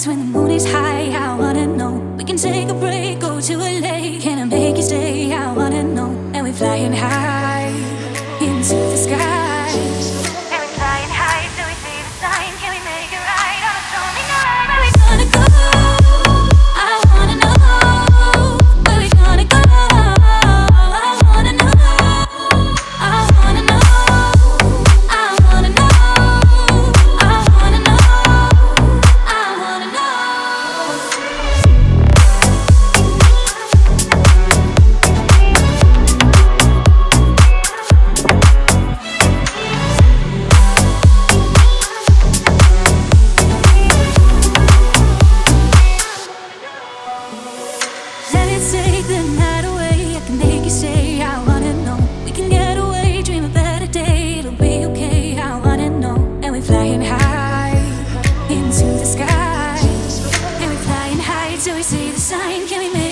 when the moon is high. I wanna know. We can take a break, go to a lake. Can I make you stay? I wanna know. And we're flying high into the sky. And we're flying high till we see the sign. Can we make it right on a stormy night? Where we gonna go? I wanna know. Where we gonna go? I wanna know. I wanna know. I wanna know. I wanna know. I wanna know. Let's take the night away. I can make you stay. I wanna know. We can get away, dream a better day. It'll be okay. I wanna know. And we're flying high into the sky. And we're flying high till we see the sign. Can we make